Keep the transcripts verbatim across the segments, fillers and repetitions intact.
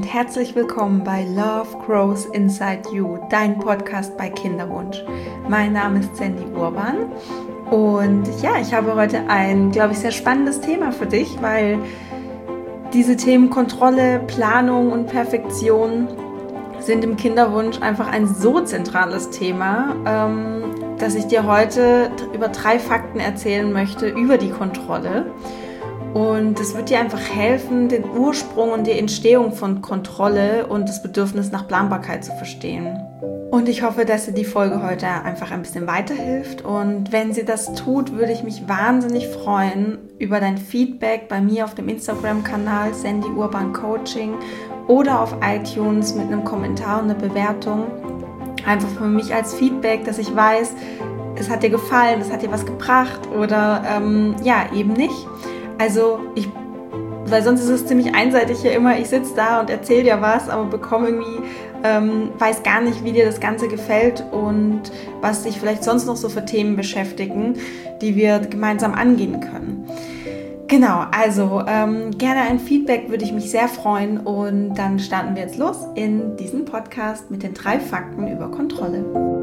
und herzlich willkommen bei Love Grows Inside You, dein Podcast bei Kinderwunsch. Mein Name ist Sandy Urban und ja, ich habe heute ein, glaube ich, sehr spannendes Thema für dich, weil diese Themen Kontrolle, Planung und Perfektion sind im Kinderwunsch einfach ein so zentrales Thema, ähm, dass ich dir heute über drei Fakten erzählen möchte über die Kontrolle. Und es wird dir einfach helfen, den Ursprung und die Entstehung von Kontrolle und das Bedürfnis nach Planbarkeit zu verstehen. Und ich hoffe, dass dir die Folge heute einfach ein bisschen weiterhilft. Und wenn sie das tut, würde ich mich wahnsinnig freuen über dein Feedback bei mir auf dem Instagram-Kanal Sandy Urban Coaching oder auf iTunes mit einem Kommentar und einer Bewertung. Einfach für mich als Feedback, dass ich weiß, es hat dir gefallen, es hat dir was gebracht oder ähm, ja, eben nicht. Also ich, weil sonst ist es ziemlich einseitig hier immer, ich sitze da und erzähle dir was, aber bekomme irgendwie, ähm, weiß gar nicht, wie dir das Ganze gefällt und was dich vielleicht sonst noch so für Themen beschäftigen, die wir gemeinsam angehen können. Genau, also ähm, gerne ein Feedback, würde ich mich sehr freuen und dann starten wir jetzt los in diesen Podcast mit den drei Fakten über Kontrolle.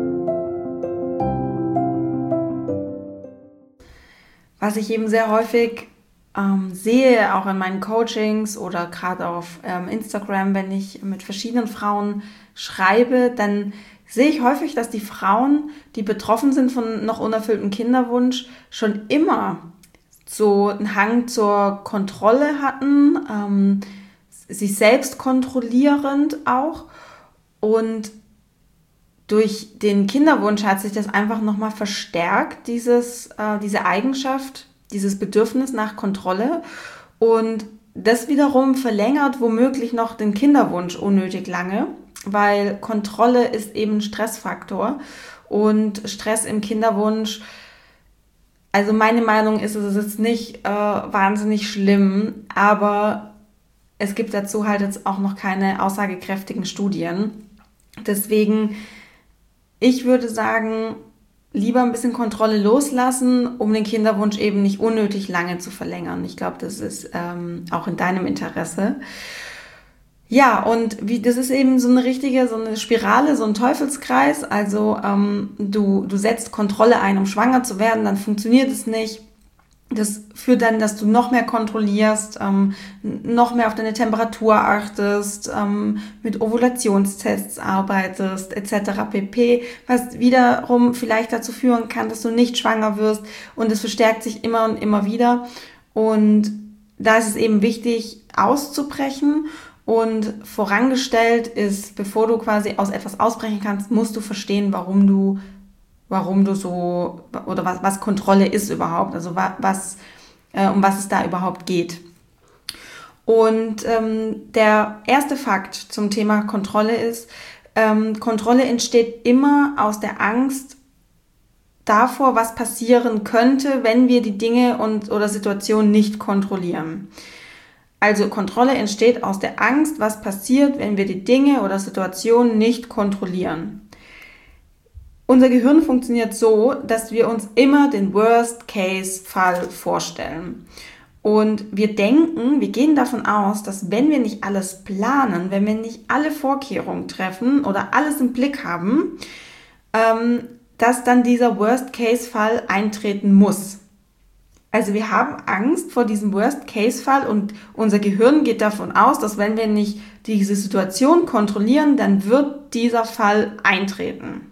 Was ich eben sehr häufig ähm, sehe, auch in meinen Coachings oder gerade auf ähm, Instagram, wenn ich mit verschiedenen Frauen schreibe, dann sehe ich häufig, dass die Frauen, die betroffen sind von noch unerfülltem Kinderwunsch, schon immer so einen Hang zur Kontrolle hatten, ähm, sich selbst kontrollierend auch, und durch den Kinderwunsch hat sich das einfach nochmal verstärkt, dieses, äh, diese Eigenschaft, dieses Bedürfnis nach Kontrolle, und das wiederum verlängert womöglich noch den Kinderwunsch unnötig lange, weil Kontrolle ist eben ein Stressfaktor und Stress im Kinderwunsch, also meine Meinung ist, es ist nicht äh, wahnsinnig schlimm, aber es gibt dazu halt jetzt auch noch keine aussagekräftigen Studien. Deswegen, ich würde sagen, lieber ein bisschen Kontrolle loslassen, um den Kinderwunsch eben nicht unnötig lange zu verlängern. Ich glaube, das ist ähm, auch in deinem Interesse. Ja, und wie, das ist eben so eine richtige, so eine Spirale, so ein Teufelskreis. Also ähm, du, du setzt Kontrolle ein, um schwanger zu werden, dann funktioniert es nicht. Das führt dann, dass du noch mehr kontrollierst, ähm, noch mehr auf deine Temperatur achtest, ähm, mit Ovulationstests arbeitest, et cetera pp., was wiederum vielleicht dazu führen kann, dass du nicht schwanger wirst, und es verstärkt sich immer und immer wieder. Und da ist es eben wichtig, auszubrechen. Und vorangestellt ist, bevor du quasi aus etwas ausbrechen kannst, musst du verstehen, warum du warum du so, oder was, was Kontrolle ist überhaupt, also was, äh, um was es da überhaupt geht. Und ähm, der erste Fakt zum Thema Kontrolle ist, ähm, Kontrolle entsteht immer aus der Angst davor, was passieren könnte, wenn wir die Dinge und oder Situationen nicht kontrollieren. Also Kontrolle entsteht aus der Angst, was passiert, wenn wir die Dinge oder Situationen nicht kontrollieren. Unser Gehirn funktioniert so, dass wir uns immer den Worst-Case-Fall vorstellen. Und wir denken, wir gehen davon aus, dass wenn wir nicht alles planen, wenn wir nicht alle Vorkehrungen treffen oder alles im Blick haben, ähm, dass dann dieser Worst-Case-Fall eintreten muss. Also wir haben Angst vor diesem Worst-Case-Fall und unser Gehirn geht davon aus, dass wenn wir nicht diese Situation kontrollieren, dann wird dieser Fall eintreten.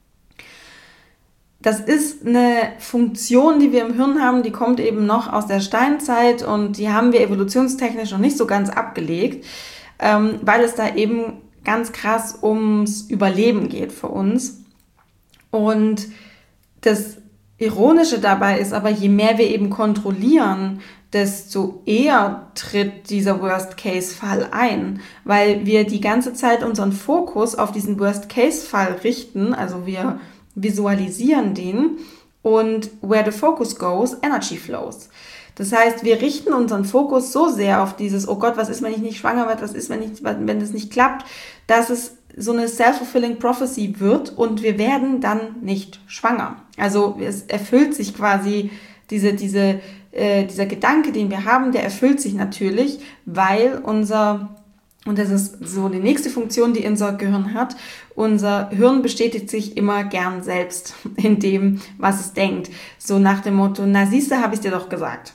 Das ist eine Funktion, die wir im Hirn haben, die kommt eben noch aus der Steinzeit und die haben wir evolutionstechnisch noch nicht so ganz abgelegt, ähm, weil es da eben ganz krass ums Überleben geht für uns. Und das Ironische dabei ist aber, je mehr wir eben kontrollieren, desto eher tritt dieser Worst-Case-Fall ein, weil wir die ganze Zeit unseren Fokus auf diesen Worst-Case-Fall richten, also wir visualisieren den, und where the focus goes, energy flows. Das heißt, wir richten unseren Fokus so sehr auf dieses, oh Gott, was ist, wenn ich nicht schwanger werde, was ist, wenn ich, wenn das nicht klappt, dass es so eine self-fulfilling prophecy wird und wir werden dann nicht schwanger. Also es erfüllt sich quasi diese, diese, äh, dieser Gedanke, den wir haben, der erfüllt sich natürlich, weil unser Und das ist so die nächste Funktion, die unser Gehirn hat. Unser Hirn bestätigt sich immer gern selbst in dem, was es denkt. So nach dem Motto, na siehste, habe ich dir doch gesagt.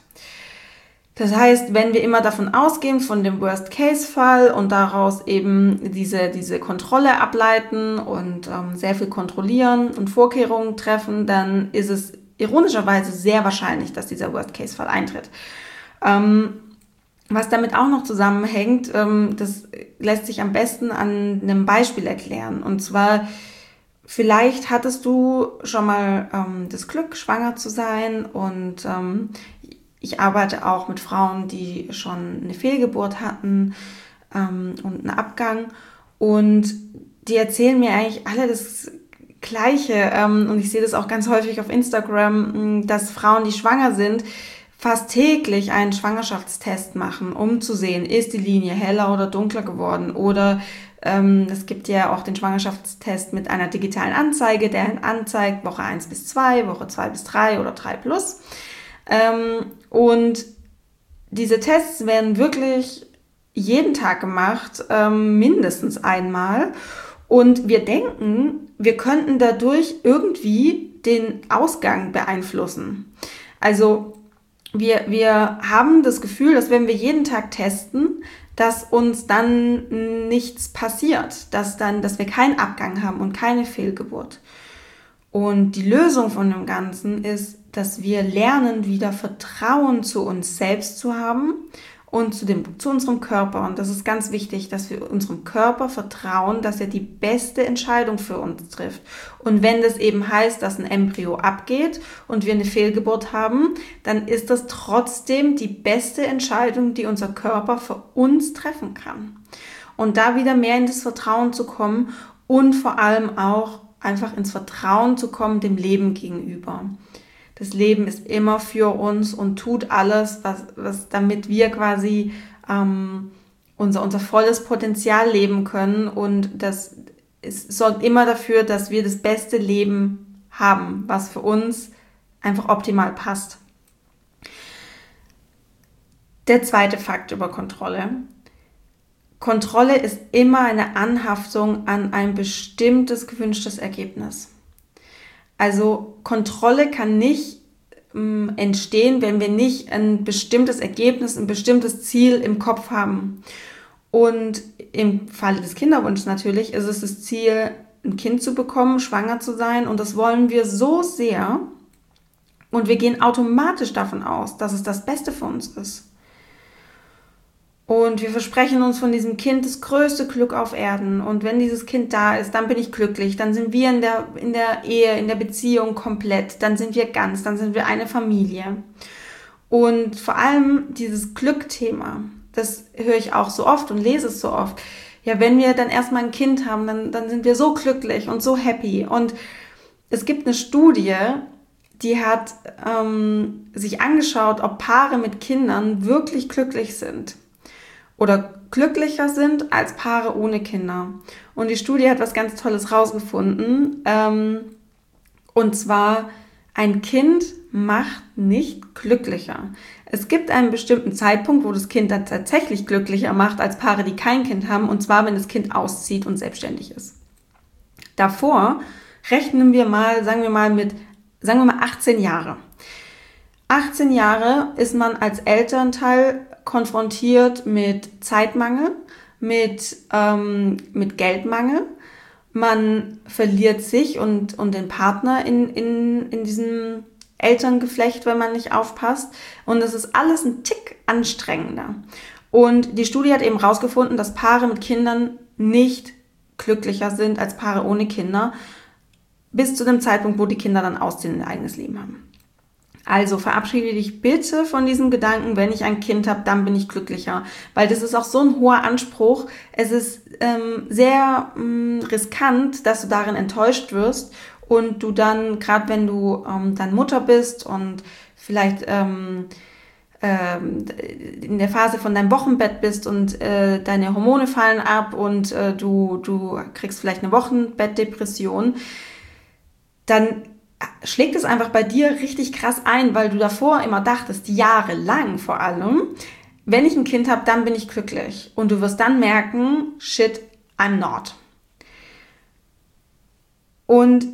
Das heißt, wenn wir immer davon ausgehen, von dem Worst-Case-Fall und daraus eben diese, diese Kontrolle ableiten und ähm, sehr viel kontrollieren und Vorkehrungen treffen, dann ist es ironischerweise sehr wahrscheinlich, dass dieser Worst-Case-Fall eintritt. Ähm, Was damit auch noch zusammenhängt, das lässt sich am besten an einem Beispiel erklären. Und zwar, vielleicht hattest du schon mal das Glück, schwanger zu sein. Und ich arbeite auch mit Frauen, die schon eine Fehlgeburt hatten und einen Abgang. Und die erzählen mir eigentlich alle das Gleiche. Und ich sehe das auch ganz häufig auf Instagram, dass Frauen, die schwanger sind, fast täglich einen Schwangerschaftstest machen, um zu sehen, ist die Linie heller oder dunkler geworden. Oder ähm, es gibt ja auch den Schwangerschaftstest mit einer digitalen Anzeige, der anzeigt Woche eins bis zwei, Woche zwei bis drei oder drei plus. Ähm, und diese Tests werden wirklich jeden Tag gemacht, ähm, mindestens einmal. Und wir denken, wir könnten dadurch irgendwie den Ausgang beeinflussen. Also Wir, wir haben das Gefühl, dass wenn wir jeden Tag testen, dass uns dann nichts passiert, dass dann, dass wir keinen Abgang haben und keine Fehlgeburt. Und die Lösung von dem Ganzen ist, dass wir lernen, wieder Vertrauen zu uns selbst zu haben und zu dem, zu unserem Körper. Und das ist ganz wichtig, dass wir unserem Körper vertrauen, dass er die beste Entscheidung für uns trifft. Und wenn das eben heißt, dass ein Embryo abgeht und wir eine Fehlgeburt haben, dann ist das trotzdem die beste Entscheidung, die unser Körper für uns treffen kann. Und da wieder mehr in das Vertrauen zu kommen und vor allem auch einfach ins Vertrauen zu kommen dem Leben gegenüber. Das Leben ist immer für uns und tut alles, was, was damit wir quasi ähm, unser, unser volles Potenzial leben können. Und das es sorgt immer dafür, dass wir das beste Leben haben, was für uns einfach optimal passt. Der zweite Fakt über Kontrolle. Kontrolle ist immer eine Anhaftung an ein bestimmtes gewünschtes Ergebnis. Also Kontrolle kann nicht ähm, entstehen, wenn wir nicht ein bestimmtes Ergebnis, ein bestimmtes Ziel im Kopf haben. Und im Falle des Kinderwunsches natürlich ist es das Ziel, ein Kind zu bekommen, schwanger zu sein. Und das wollen wir so sehr. Und wir gehen automatisch davon aus, dass es das Beste für uns ist. Und wir versprechen uns von diesem Kind das größte Glück auf Erden. Und wenn dieses Kind da ist, dann bin ich glücklich. Dann sind wir in der, in der Ehe, in der Beziehung komplett. Dann sind wir ganz, dann sind wir eine Familie. Und vor allem dieses Glückthema, das höre ich auch so oft und lese es so oft. Ja, wenn wir dann erstmal ein Kind haben, dann, dann sind wir so glücklich und so happy. Und es gibt eine Studie, die hat ähm, sich angeschaut, ob Paare mit Kindern wirklich glücklich sind. Oder glücklicher sind als Paare ohne Kinder. Und die Studie hat was ganz Tolles rausgefunden. Ähm, und zwar, ein Kind macht nicht glücklicher. Es gibt einen bestimmten Zeitpunkt, wo das Kind dann tatsächlich glücklicher macht als Paare, die kein Kind haben. Und zwar, wenn das Kind auszieht und selbstständig ist. Davor rechnen wir mal, sagen wir mal mit, sagen wir mal achtzehn Jahre. achtzehn Jahre ist man als Elternteil konfrontiert mit Zeitmangel, mit, ähm, mit Geldmangel. Man verliert sich und, und den Partner in, in, in diesem Elterngeflecht, wenn man nicht aufpasst. Und es ist alles ein Tick anstrengender. Und die Studie hat eben rausgefunden, dass Paare mit Kindern nicht glücklicher sind als Paare ohne Kinder, bis zu dem Zeitpunkt, wo die Kinder dann ausziehen und ein eigenes Leben haben. Also verabschiede dich bitte von diesem Gedanken, wenn ich ein Kind habe, dann bin ich glücklicher. Weil das ist auch so ein hoher Anspruch. Es ist ähm, sehr ähm, riskant, dass du darin enttäuscht wirst und du dann, gerade wenn du ähm, dann Mutter bist und vielleicht ähm, ähm, in der Phase von deinem Wochenbett bist und äh, deine Hormone fallen ab und äh, du, du kriegst vielleicht eine Wochenbettdepression, dann schlägt es einfach bei dir richtig krass ein, weil du davor immer dachtest, jahrelang vor allem, wenn ich ein Kind habe, dann bin ich glücklich. Und du wirst dann merken, shit, I'm not. Und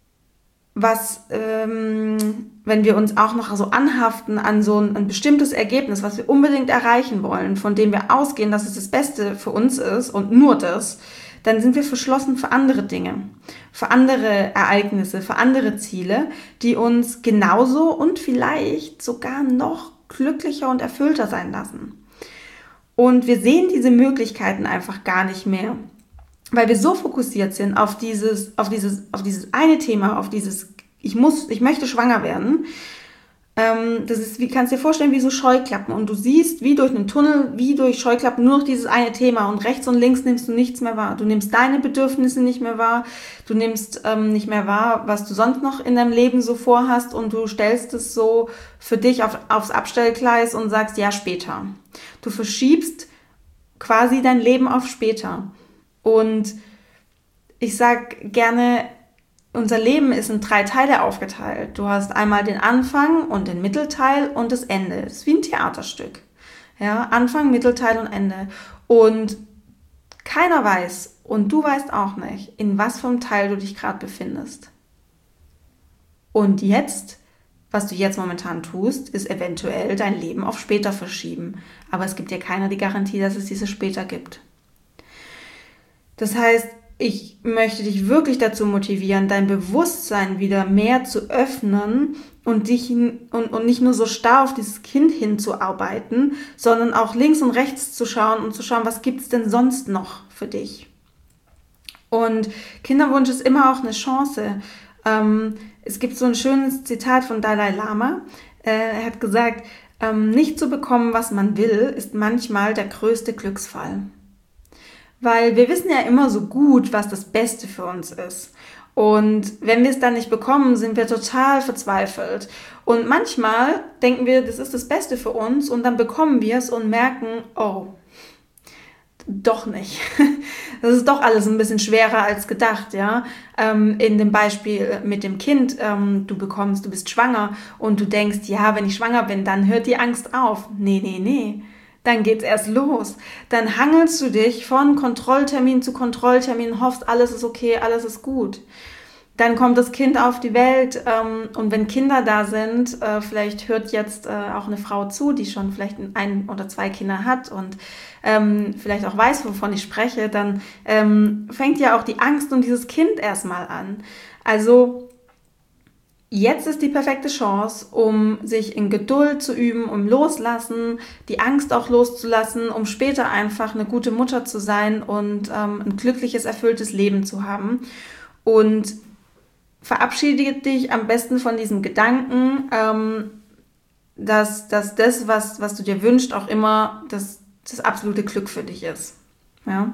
was, ähm, wenn wir uns auch noch so anhaften an so ein, ein bestimmtes Ergebnis, was wir unbedingt erreichen wollen, von dem wir ausgehen, dass es das Beste für uns ist und nur das, dann sind wir verschlossen für andere Dinge, für andere Ereignisse, für andere Ziele, die uns genauso und vielleicht sogar noch glücklicher und erfüllter sein lassen. Und wir sehen diese Möglichkeiten einfach gar nicht mehr, weil wir so fokussiert sind auf dieses, auf dieses, auf dieses eine Thema, auf dieses, ich muss, ich möchte schwanger werden. Ähm, das ist, wie kannst du dir vorstellen, wie so Scheuklappen. Und du siehst, wie durch einen Tunnel, wie durch Scheuklappen nur noch dieses eine Thema. Und rechts und links nimmst du nichts mehr wahr. Du nimmst deine Bedürfnisse nicht mehr wahr. Du nimmst ähm, nicht mehr wahr, was du sonst noch in deinem Leben so vorhast. Und du stellst es so für dich auf, aufs Abstellgleis und sagst, ja, später. Du verschiebst quasi dein Leben auf später. Und ich sag gerne, unser Leben ist in drei Teile aufgeteilt. Du hast einmal den Anfang und den Mittelteil und das Ende. Das ist wie ein Theaterstück. Ja, Anfang, Mittelteil und Ende. Und keiner weiß, und du weißt auch nicht, in was für einem Teil du dich gerade befindest. Und jetzt, was du jetzt momentan tust, ist eventuell dein Leben auf später verschieben. Aber es gibt dir keiner die Garantie, dass es dieses später gibt. Das heißt, ich möchte dich wirklich dazu motivieren, dein Bewusstsein wieder mehr zu öffnen und dich und, und nicht nur so starr auf dieses Kind hinzuarbeiten, sondern auch links und rechts zu schauen und zu schauen, was gibt's denn sonst noch für dich. Und Kinderwunsch ist immer auch eine Chance. Ähm, es gibt so ein schönes Zitat von Dalai Lama. Äh, er hat gesagt, ähm, nicht zu bekommen, was man will, ist manchmal der größte Glücksfall. Weil wir wissen ja immer so gut, was das Beste für uns ist. Und wenn wir es dann nicht bekommen, sind wir total verzweifelt. Und manchmal denken wir, das ist das Beste für uns und dann bekommen wir es und merken, oh, doch nicht. Das ist doch alles ein bisschen schwerer als gedacht, ja. Ähm, in dem Beispiel mit dem Kind, ähm, du bekommst, du bist schwanger und du denkst, ja, wenn ich schwanger bin, dann hört die Angst auf. Nee, nee, nee. Dann geht's erst los. Dann hangelst du dich von Kontrolltermin zu Kontrolltermin, hoffst, alles ist okay, alles ist gut. Dann kommt das Kind auf die Welt ähm, und wenn Kinder da sind, äh, vielleicht hört jetzt äh, auch eine Frau zu, die schon vielleicht ein oder zwei Kinder hat und ähm, vielleicht auch weiß, wovon ich spreche, dann ähm, fängt ja auch die Angst um dieses Kind erstmal an. Also jetzt ist die perfekte Chance, um sich in Geduld zu üben, um loslassen, die Angst auch loszulassen, um später einfach eine gute Mutter zu sein und ähm, ein glückliches, erfülltes Leben zu haben. Und verabschiede dich am besten von diesem Gedanken, ähm, dass, dass das, was, was du dir wünschst, auch immer das, das absolute Glück für dich ist. Ja?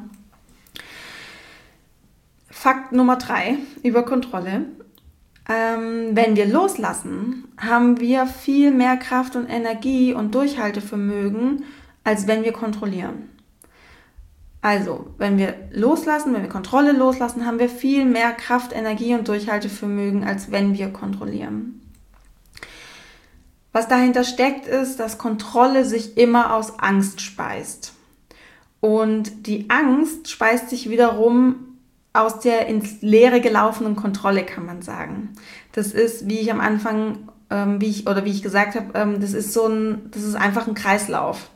Fakt Nummer drei über Kontrolle. Ähm, wenn wir loslassen, haben wir viel mehr Kraft und Energie und Durchhaltevermögen, als wenn wir kontrollieren. Also, wenn wir loslassen, wenn wir Kontrolle loslassen, haben wir viel mehr Kraft, Energie und Durchhaltevermögen, als wenn wir kontrollieren. Was dahinter steckt, ist, dass Kontrolle sich immer aus Angst speist. Und die Angst speist sich wiederum aus der ins Leere gelaufenen Kontrolle, kann man sagen. Das ist, wie ich am Anfang, ähm, wie ich, oder wie ich gesagt habe, ähm, das ist so ein, das ist einfach ein Kreislauf.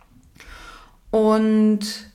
Und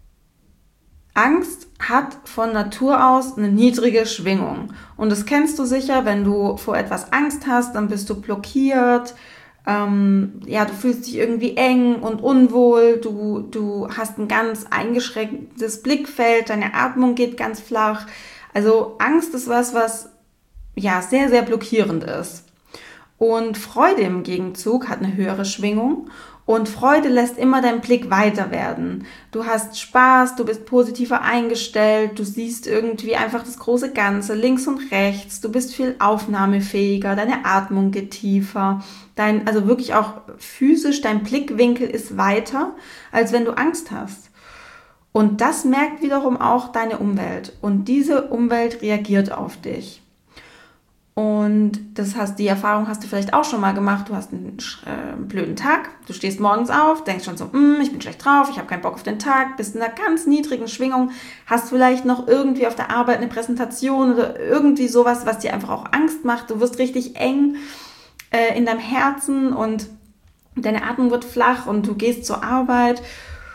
Angst hat von Natur aus eine niedrige Schwingung. Und das kennst du sicher, wenn du vor etwas Angst hast, dann bist du blockiert, ähm, ja, du fühlst dich irgendwie eng und unwohl, du, du hast ein ganz eingeschränktes Blickfeld, deine Atmung geht ganz flach. Also Angst ist was, was ja sehr, sehr blockierend ist. Und Freude im Gegenzug hat eine höhere Schwingung und Freude lässt immer deinen Blick weiter werden. Du hast Spaß, du bist positiver eingestellt, du siehst irgendwie einfach das große Ganze links und rechts, du bist viel aufnahmefähiger, deine Atmung geht tiefer, dein, also wirklich auch physisch, dein Blickwinkel ist weiter, als wenn du Angst hast. Und das merkt wiederum auch deine Umwelt und diese Umwelt reagiert auf dich. Und das hast, die Erfahrung hast du vielleicht auch schon mal gemacht. Du hast einen äh, blöden Tag, du stehst morgens auf, denkst schon so, mm, ich bin schlecht drauf, ich habe keinen Bock auf den Tag, bist in einer ganz niedrigen Schwingung, hast vielleicht noch irgendwie auf der Arbeit eine Präsentation oder irgendwie sowas, was dir einfach auch Angst macht. Du wirst richtig eng äh, in deinem Herzen und deine Atmung wird flach und du gehst zur Arbeit.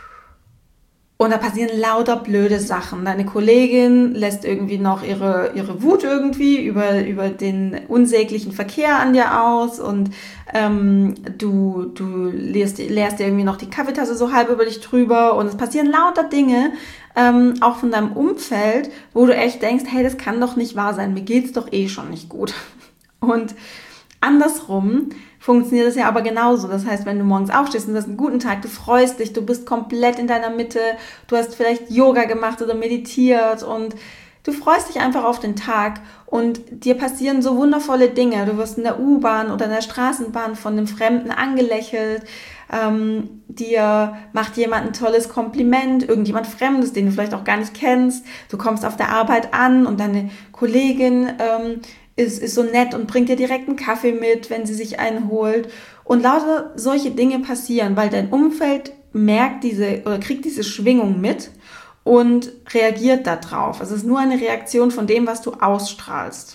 Und da passieren lauter blöde Sachen. Deine Kollegin lässt irgendwie noch ihre, ihre Wut irgendwie über, über den unsäglichen Verkehr an dir aus und ähm, du, du leerst, leerst dir irgendwie noch die Kaffeetasse so halb über dich drüber und es passieren lauter Dinge, ähm, auch von deinem Umfeld, wo du echt denkst, hey, das kann doch nicht wahr sein, mir geht's doch eh schon nicht gut. Und andersrum funktioniert es ja aber genauso. Das heißt, wenn du morgens aufstehst und du hast einen guten Tag, du freust dich, du bist komplett in deiner Mitte, du hast vielleicht Yoga gemacht oder meditiert und du freust dich einfach auf den Tag und dir passieren so wundervolle Dinge. Du wirst in der U-Bahn oder in der Straßenbahn von einem Fremden angelächelt, ähm, dir macht jemand ein tolles Kompliment, irgendjemand Fremdes, den du vielleicht auch gar nicht kennst. Du kommst auf der Arbeit an und deine Kollegin ähm, Ist, ist so nett und bringt dir direkt einen Kaffee mit, wenn sie sich einen holt. Und lauter solche Dinge passieren, weil dein Umfeld merkt diese oder kriegt diese Schwingung mit und reagiert darauf. Es ist nur eine Reaktion von dem, was du ausstrahlst.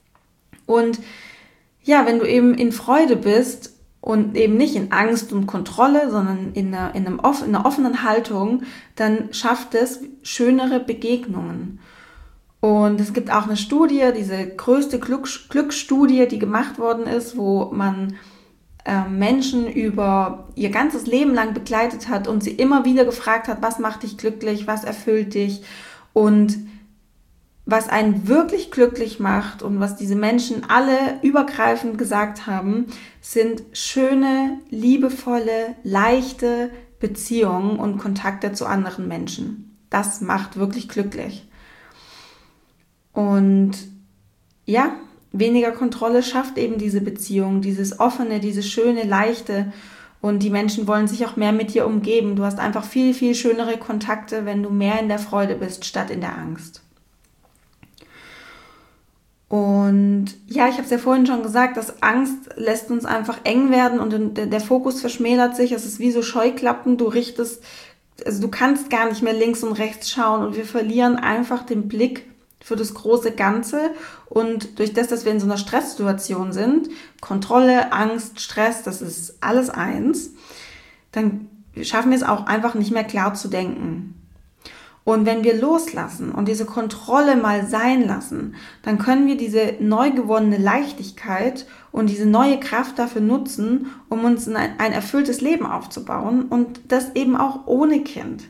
Und ja, wenn du eben in Freude bist und eben nicht in Angst und Kontrolle, sondern in einer, in einem, in einer offenen Haltung, dann schafft es schönere Begegnungen. Und es gibt auch eine Studie, diese größte Glück- Glücksstudie, die gemacht worden ist, wo man äh, Menschen über ihr ganzes Leben lang begleitet hat und sie immer wieder gefragt hat, was macht dich glücklich, was erfüllt dich und was einen wirklich glücklich macht und was diese Menschen alle übergreifend gesagt haben, sind schöne, liebevolle, leichte Beziehungen und Kontakte zu anderen Menschen. Das macht wirklich glücklich. Und ja, weniger Kontrolle schafft eben diese Beziehung, dieses offene, dieses schöne, leichte und die Menschen wollen sich auch mehr mit dir umgeben. Du hast einfach viel, viel schönere Kontakte, wenn du mehr in der Freude bist, statt in der Angst. Und ja, ich habe es ja vorhin schon gesagt, dass Angst lässt uns einfach eng werden und der Fokus verschmälert sich. Es ist wie so Scheuklappen, du richtest, also du kannst gar nicht mehr links und rechts schauen und wir verlieren einfach den Blick für das große Ganze und durch das, dass wir in so einer Stresssituation sind, Kontrolle, Angst, Stress, das ist alles eins, dann schaffen wir es auch einfach nicht mehr klar zu denken. Und wenn wir loslassen und diese Kontrolle mal sein lassen, dann können wir diese neu gewonnene Leichtigkeit und diese neue Kraft dafür nutzen, um uns ein, ein erfülltes Leben aufzubauen und das eben auch ohne Kind.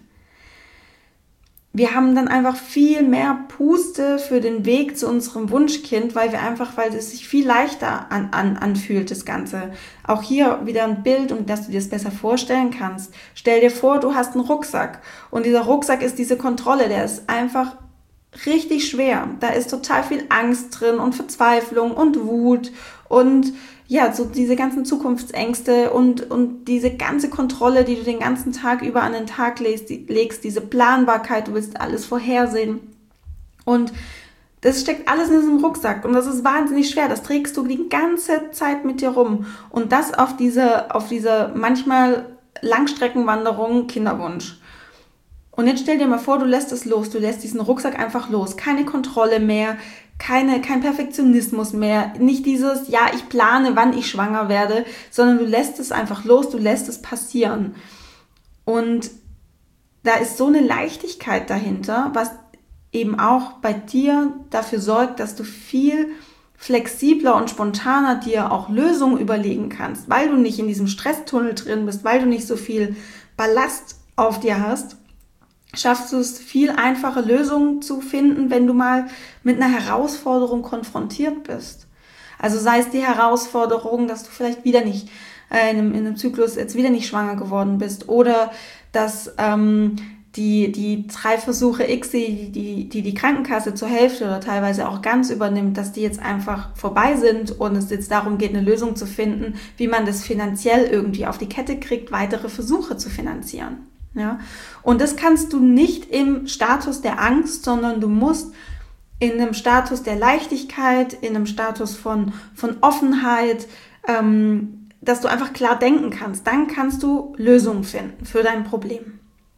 Wir haben dann einfach viel mehr Puste für den Weg zu unserem Wunschkind, weil wir einfach, weil es sich viel leichter an, an, anfühlt, das Ganze. Auch hier wieder ein Bild, um dass du dir das besser vorstellen kannst. Stell dir vor, du hast einen Rucksack und dieser Rucksack ist diese Kontrolle, der ist einfach richtig schwer. Da ist total viel Angst drin und Verzweiflung und Wut und ja, so diese ganzen Zukunftsängste und, und diese ganze Kontrolle, die du den ganzen Tag über an den Tag legst, die, legst, diese Planbarkeit, du willst alles vorhersehen. Und das steckt alles in diesem Rucksack und das ist wahnsinnig schwer. Das trägst du die ganze Zeit mit dir rum. Und das auf dieser, auf dieser manchmal Langstreckenwanderung Kinderwunsch. Und jetzt stell dir mal vor, du lässt es los, du lässt diesen Rucksack einfach los. Keine Kontrolle mehr, keine, kein Perfektionismus mehr, nicht dieses, ja, ich plane, wann ich schwanger werde, sondern du lässt es einfach los, du lässt es passieren. Und da ist so eine Leichtigkeit dahinter, was eben auch bei dir dafür sorgt, dass du viel flexibler und spontaner dir auch Lösungen überlegen kannst, weil du nicht in diesem Stresstunnel drin bist, weil du nicht so viel Ballast auf dir hast. Schaffst du es, viel einfache Lösungen zu finden, wenn du mal mit einer Herausforderung konfrontiert bist. Also sei es die Herausforderung, dass du vielleicht wieder nicht äh, in, einem, in einem Zyklus jetzt wieder nicht schwanger geworden bist oder dass ähm, die, die drei Versuche X, die, die die die Krankenkasse zur Hälfte oder teilweise auch ganz übernimmt, dass die jetzt einfach vorbei sind und es jetzt darum geht, eine Lösung zu finden, wie man das finanziell irgendwie auf die Kette kriegt, weitere Versuche zu finanzieren. Ja, und das kannst du nicht im Status der Angst, sondern du musst in einem Status der Leichtigkeit, in einem Status von, von Offenheit, ähm, dass du einfach klar denken kannst. Dann kannst du Lösungen finden für dein Problem.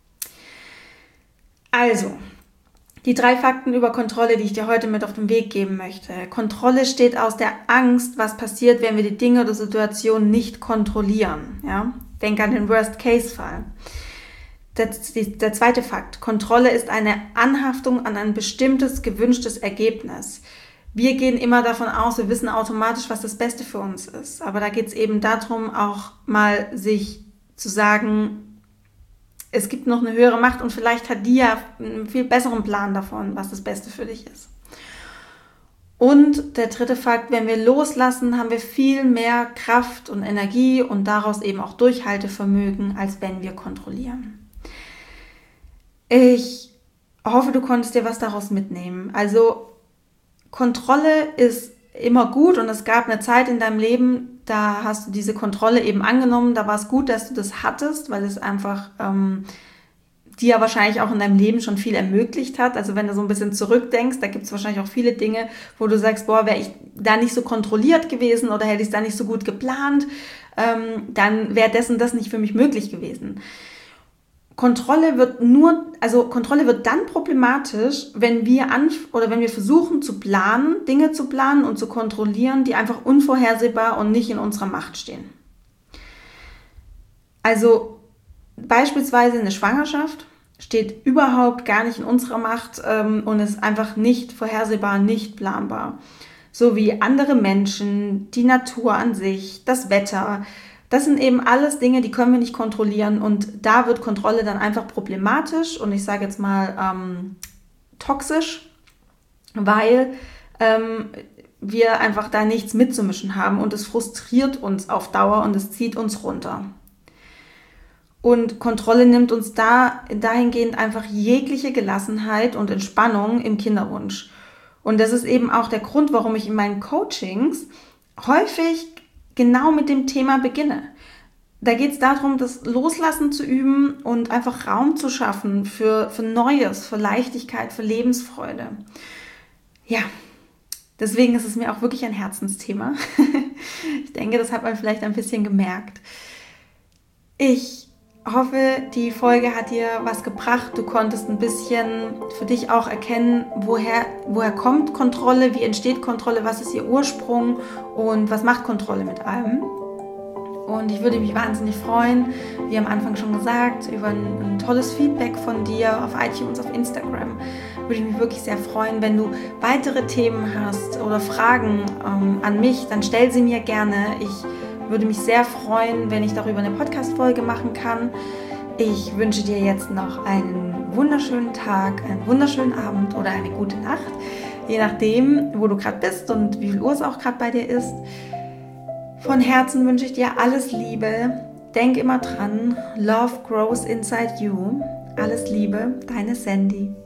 Also, die drei Fakten über Kontrolle, die ich dir heute mit auf den Weg geben möchte. Kontrolle steht aus der Angst, was passiert, wenn wir die Dinge oder Situationen nicht kontrollieren. Ja? Denk an den Worst-Case-Fall. Der, der zweite Fakt. Kontrolle ist eine Anhaftung an ein bestimmtes, gewünschtes Ergebnis. Wir gehen immer davon aus, wir wissen automatisch, was das Beste für uns ist. Aber da geht es eben darum, auch mal sich zu sagen, es gibt noch eine höhere Macht und vielleicht hat die ja einen viel besseren Plan davon, was das Beste für dich ist. Und der dritte Fakt, wenn wir loslassen, haben wir viel mehr Kraft und Energie und daraus eben auch Durchhaltevermögen, als wenn wir kontrollieren. Ich hoffe, du konntest dir was daraus mitnehmen. Also Kontrolle ist immer gut und es gab eine Zeit in deinem Leben, da hast du diese Kontrolle eben angenommen, da war es gut, dass du das hattest, weil es einfach ähm, dir wahrscheinlich auch in deinem Leben schon viel ermöglicht hat. Also wenn du so ein bisschen zurückdenkst, da gibt es wahrscheinlich auch viele Dinge, wo du sagst, boah, wäre ich da nicht so kontrolliert gewesen oder hätte ich es da nicht so gut geplant, ähm, dann wäre das und das nicht für mich möglich gewesen. Kontrolle wird nur, also Kontrolle wird dann problematisch, wenn wir an oder wenn wir versuchen zu planen, Dinge zu planen und zu kontrollieren, die einfach unvorhersehbar und nicht in unserer Macht stehen. Also beispielsweise eine Schwangerschaft steht überhaupt gar nicht in unserer Macht ähm, und ist einfach nicht vorhersehbar, nicht planbar. So wie andere Menschen, die Natur an sich, das Wetter. Das sind eben alles Dinge, die können wir nicht kontrollieren und da wird Kontrolle dann einfach problematisch und ich sage jetzt mal ähm, toxisch, weil ähm, wir einfach da nichts mitzumischen haben und es frustriert uns auf Dauer und es zieht uns runter. Und Kontrolle nimmt uns da dahingehend einfach jegliche Gelassenheit und Entspannung im Kinderwunsch. Und das ist eben auch der Grund, warum ich in meinen Coachings häufig genau mit dem Thema beginne. Da geht es darum, das Loslassen zu üben und einfach Raum zu schaffen für, für Neues, für Leichtigkeit, für Lebensfreude. Ja, deswegen ist es mir auch wirklich ein Herzensthema. Ich denke, das hat man vielleicht ein bisschen gemerkt. Ich hoffe, die Folge hat dir was gebracht. Du konntest ein bisschen für dich auch erkennen, woher, woher kommt Kontrolle, wie entsteht Kontrolle, was ist ihr Ursprung und was macht Kontrolle mit allem. Und ich würde mich wahnsinnig freuen, wie am Anfang schon gesagt, über ein, ein tolles Feedback von dir auf iTunes, auf Instagram. Würde ich mich wirklich sehr freuen, wenn du weitere Themen hast oder Fragen ähm, an mich, dann stell sie mir gerne. Ich würde mich sehr freuen, wenn ich darüber eine Podcast-Folge machen kann. Ich wünsche dir jetzt noch einen wunderschönen Tag, einen wunderschönen Abend oder eine gute Nacht, je nachdem, wo du gerade bist und wie viel Uhr es auch gerade bei dir ist. Von Herzen wünsche ich dir alles Liebe. Denk immer dran, Love grows inside you. Alles Liebe, deine Sandy.